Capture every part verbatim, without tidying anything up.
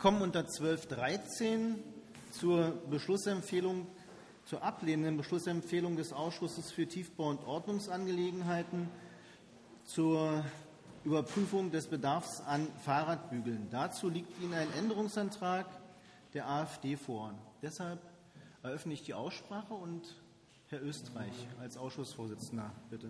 kommen unter zwölf Punkt dreizehn zur Beschlussempfehlung, zur ablehnenden Beschlussempfehlung des Ausschusses für Tiefbau- und Ordnungsangelegenheiten zur Überprüfung des Bedarfs an Fahrradbügeln. Dazu liegt Ihnen ein Änderungsantrag der AfD vor. Deshalb eröffne ich die Aussprache und Herr Österreich als Ausschussvorsitzender, bitte.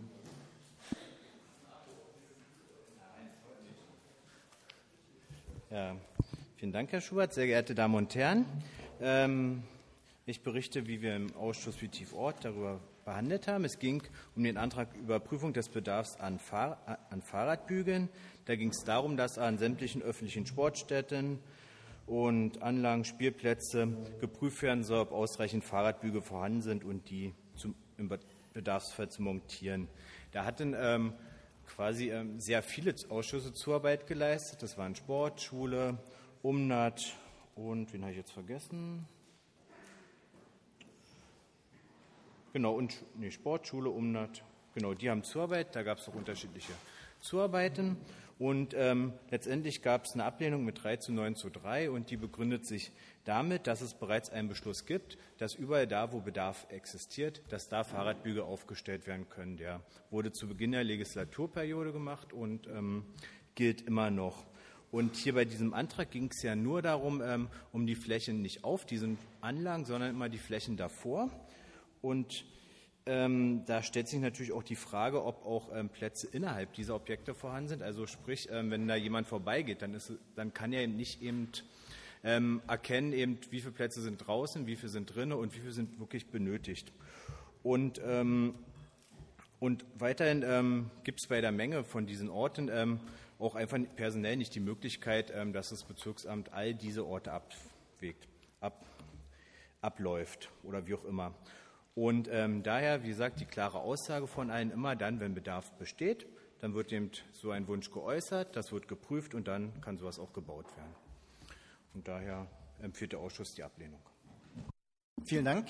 Ja, vielen Dank, Herr Schubert. Sehr geehrte Damen und Herren, ähm, ich berichte, wie wir im Ausschuss für Tiefort darüber behandelt haben. Es ging um den Antrag Überprüfung des Bedarfs an, Fahr- an Fahrradbügeln. Da ging es darum, dass an sämtlichen öffentlichen Sportstätten und Anlagen, Spielplätze geprüft werden soll, ob ausreichend Fahrradbügel vorhanden sind und die zum, im Bedarfsfall zu montieren. Da hatten ähm, quasi ähm, sehr viele Ausschüsse Zuarbeit geleistet. Das waren Sport, Schule, Umnat und, wen habe ich jetzt vergessen? Genau, und nee, Sport, Schule, Umnat, genau, die haben Zuarbeit. Da gab es auch unterschiedliche Zuarbeiten. Und ähm, letztendlich gab es eine Ablehnung mit drei zu neun zu drei und die begründet sich damit, dass es bereits einen Beschluss gibt, dass überall da, wo Bedarf existiert, dass da Fahrradbügel aufgestellt werden können. Der wurde zu Beginn der Legislaturperiode gemacht und ähm, gilt immer noch. Und hier bei diesem Antrag ging es ja nur darum, ähm, um die Flächen nicht auf diesen Anlagen, sondern immer die Flächen davor. Und Ähm, da stellt sich natürlich auch die Frage, ob auch ähm, Plätze innerhalb dieser Objekte vorhanden sind. Also sprich, ähm, wenn da jemand vorbeigeht, dann, ist, dann kann er nicht eben ähm, erkennen, eben, wie viele Plätze sind draußen, wie viele sind drinnen und wie viele sind wirklich benötigt. Und, ähm, und weiterhin ähm, gibt es bei der Menge von diesen Orten ähm, auch einfach personell nicht die Möglichkeit, ähm, dass das Bezirksamt all diese Orte abwägt, ab, abläuft oder wie auch immer. Und ähm, daher, wie gesagt, die klare Aussage von allen immer dann, wenn Bedarf besteht, dann wird eben so ein Wunsch geäußert, das wird geprüft und dann kann sowas auch gebaut werden. Und daher empfiehlt der Ausschuss die Ablehnung. Vielen Dank.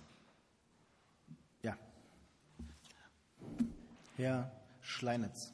Ja. Herr Schleinitz.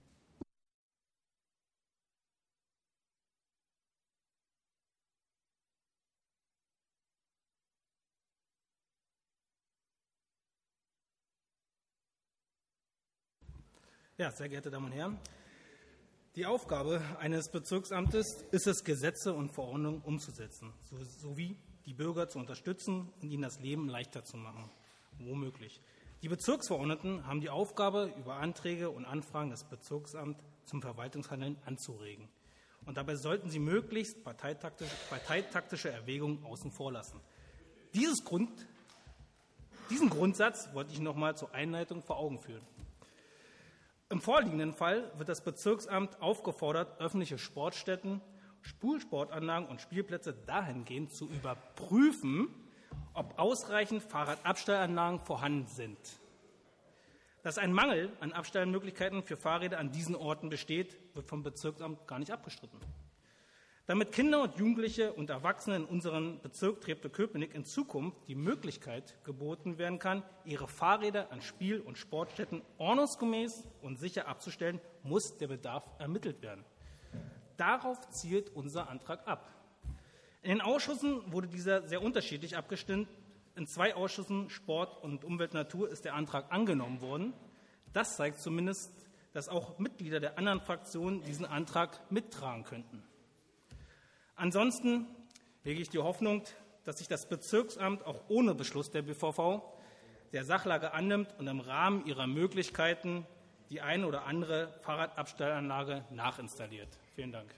Ja, sehr geehrte Damen und Herren, die Aufgabe eines Bezirksamtes ist es, Gesetze und Verordnungen umzusetzen, sowie die Bürger zu unterstützen und ihnen das Leben leichter zu machen, womöglich. Die Bezirksverordneten haben die Aufgabe, über Anträge und Anfragen das Bezirksamt zum Verwaltungshandeln anzuregen. Und dabei sollten sie möglichst parteitaktische, parteitaktische Erwägungen außen vor lassen. Dieses Grund, diesen Grundsatz wollte ich noch mal zur Einleitung vor Augen führen. Im vorliegenden Fall wird das Bezirksamt aufgefordert, öffentliche Sportstätten, Schulsportanlagen und Spielplätze dahingehend zu überprüfen, ob ausreichend Fahrradabstellanlagen vorhanden sind. Dass ein Mangel an Abstellmöglichkeiten für Fahrräder an diesen Orten besteht, wird vom Bezirksamt gar nicht abgestritten. Damit Kinder und Jugendliche und Erwachsene in unserem Bezirk Treptow-Köpenick in Zukunft die Möglichkeit geboten werden kann, ihre Fahrräder an Spiel- und Sportstätten ordnungsgemäß und sicher abzustellen, muss der Bedarf ermittelt werden. Darauf zielt unser Antrag ab. In den Ausschüssen wurde dieser sehr unterschiedlich abgestimmt. In zwei Ausschüssen, Sport und Umwelt und Natur, ist der Antrag angenommen worden. Das zeigt zumindest, dass auch Mitglieder der anderen Fraktionen diesen Antrag mittragen könnten. Ansonsten hege ich die Hoffnung, dass sich das Bezirksamt auch ohne Beschluss der B V V der Sachlage annimmt und im Rahmen ihrer Möglichkeiten die eine oder andere Fahrradabstellanlage nachinstalliert. Vielen Dank.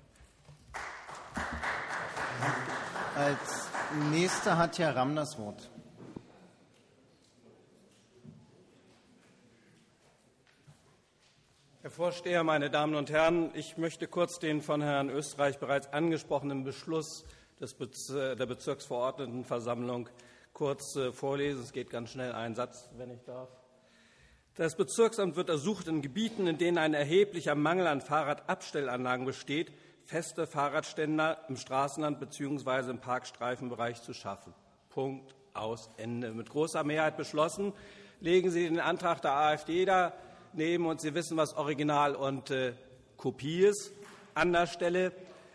Als Nächster hat Herr Ramm das Wort. Herr Vorsteher, meine Damen und Herren, ich möchte kurz den von Herrn Österreich bereits angesprochenen Beschluss des Bez- der Bezirksverordnetenversammlung kurz vorlesen. Es geht ganz schnell, ein Satz, wenn ich darf. Das Bezirksamt wird ersucht, in Gebieten, in denen ein erheblicher Mangel an Fahrradabstellanlagen besteht, feste Fahrradständer im Straßenland bzw. im Parkstreifenbereich zu schaffen. Punkt, aus, Ende. Mit großer Mehrheit beschlossen. Legen Sie den Antrag der AfD da neben und Sie wissen, was Original und äh, Kopie ist. An der Stelle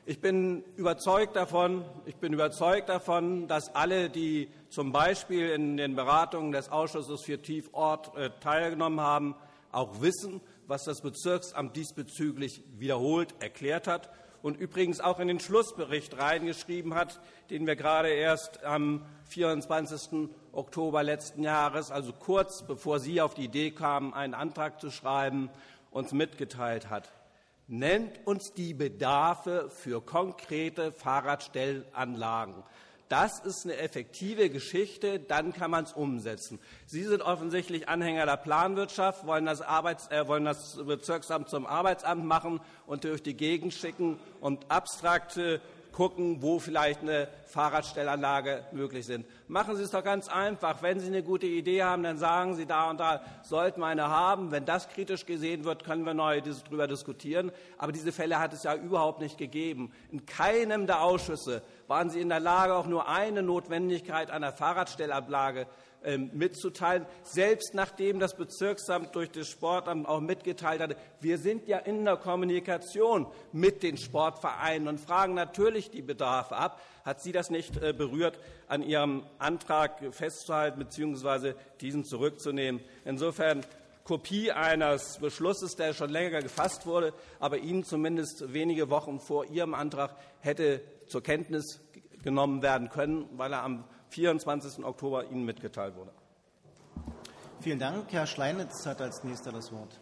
Ich bin überzeugt davon, ich bin überzeugt davon, dass alle, die zum Beispiel in den Beratungen des Ausschusses für Tiefort teilgenommen haben, auch wissen, was das Bezirksamt diesbezüglich wiederholt erklärt hat und übrigens auch in den Schlussbericht reingeschrieben hat, den wir gerade erst am vierundzwanzigsten Oktober letzten Jahres, also kurz bevor Sie auf die Idee kamen, einen Antrag zu schreiben, uns mitgeteilt hat. Nennt uns die Bedarfe für konkrete Fahrradstellanlagen. Das ist eine effektive Geschichte, dann kann man es umsetzen. Sie sind offensichtlich Anhänger der Planwirtschaft, wollen das, Arbeits-, äh, wollen das Bezirksamt zum Arbeitsamt machen und durch die Gegend schicken und abstrakte gucken, wo vielleicht eine Fahrradstellanlage möglich sind. Machen Sie es doch ganz einfach. Wenn Sie eine gute Idee haben, dann sagen Sie, da und da sollten wir eine haben. Wenn das kritisch gesehen wird, können wir neu darüber diskutieren. Aber diese Fälle hat es ja überhaupt nicht gegeben. In keinem der Ausschüsse waren Sie in der Lage, auch nur eine Notwendigkeit einer Fahrradstellanlage mitzuteilen, selbst nachdem das Bezirksamt durch das Sportamt auch mitgeteilt hatte. Wir sind ja in der Kommunikation mit den Sportvereinen und fragen natürlich die Bedarfe ab. Hat Sie das nicht berührt, an Ihrem Antrag festzuhalten bzw. diesen zurückzunehmen? Insofern Kopie eines Beschlusses, der schon länger gefasst wurde, aber Ihnen zumindest wenige Wochen vor Ihrem Antrag hätte zur Kenntnis genommen werden können, weil er am vierundzwanzigsten Oktober Ihnen mitgeteilt wurde. Vielen Dank. Herr Schleinitz hat als Nächster das Wort.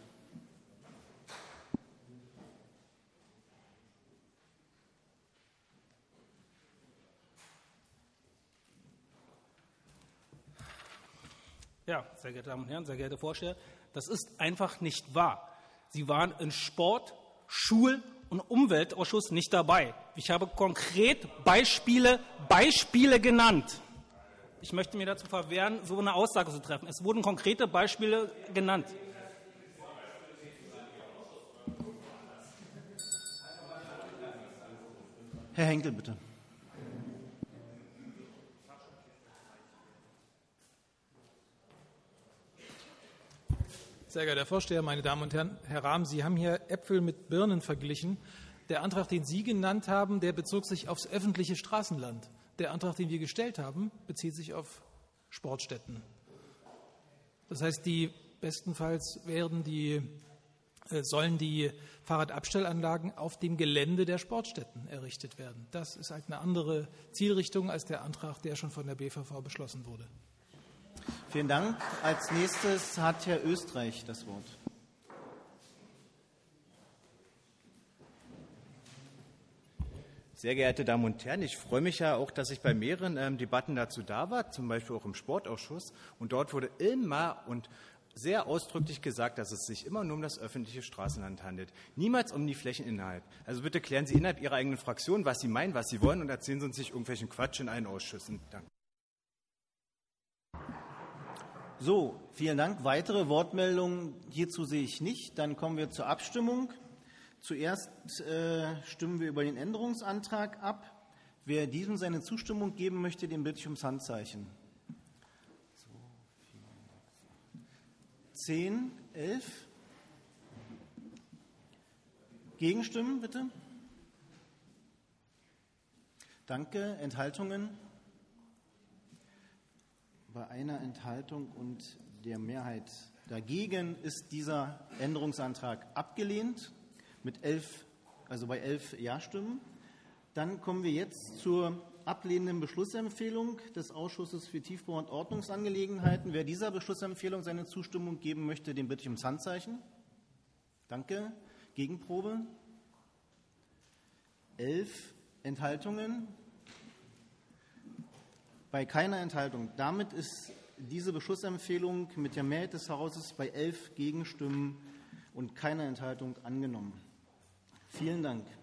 Ja, sehr geehrte Damen und Herren, sehr geehrte Vorsteher, das ist einfach nicht wahr. Sie waren im Sport-, Schul- und Umweltausschuss nicht dabei. Ich habe konkret Beispiele, Beispiele genannt. Ich möchte mir dazu verwehren, so eine Aussage zu treffen. Es wurden konkrete Beispiele genannt. Herr Henkel, bitte. Sehr geehrter Herr Vorsteher, meine Damen und Herren, Herr Rahm, Sie haben hier Äpfel mit Birnen verglichen. Der Antrag, den Sie genannt haben, der bezog sich aufs öffentliche Straßenland. Der Antrag, den wir gestellt haben, bezieht sich auf Sportstätten. Das heißt, die bestenfalls werden die, äh, sollen die Fahrradabstellanlagen auf dem Gelände der Sportstätten errichtet werden. Das ist halt eine andere Zielrichtung als der Antrag, der schon von der B V V beschlossen wurde. Vielen Dank. Als nächstes hat Herr Österreich das Wort. Sehr geehrte Damen und Herren, ich freue mich ja auch, dass ich bei mehreren ähm, Debatten dazu da war, zum Beispiel auch im Sportausschuss. Und dort wurde immer und sehr ausdrücklich gesagt, dass es sich immer nur um das öffentliche Straßenland handelt, niemals um die Flächen innerhalb. Also bitte klären Sie innerhalb Ihrer eigenen Fraktion, was Sie meinen, was Sie wollen, und erzählen Sie uns nicht irgendwelchen Quatsch in allen Ausschüssen. Danke. So, vielen Dank. Weitere Wortmeldungen hierzu sehe ich nicht. Dann kommen wir zur Abstimmung. Zuerst äh, stimmen wir über den Änderungsantrag ab. Wer diesem seine Zustimmung geben möchte, den bitte ich ums Handzeichen. Zehn, elf. Gegenstimmen, bitte. Danke. Enthaltungen? Bei einer Enthaltung und der Mehrheit dagegen ist dieser Änderungsantrag abgelehnt mit elf, also bei elf Ja-Stimmen. Dann kommen wir jetzt zur ablehnenden Beschlussempfehlung des Ausschusses für Tiefbau- und Ordnungsangelegenheiten. Wer dieser Beschlussempfehlung seine Zustimmung geben möchte, den bitte ich ums Handzeichen. Danke. Gegenprobe? Elf Enthaltungen. Bei keiner Enthaltung. Damit ist diese Beschlussempfehlung mit der Mehrheit des Hauses bei elf Gegenstimmen und keiner Enthaltung angenommen. Vielen Dank.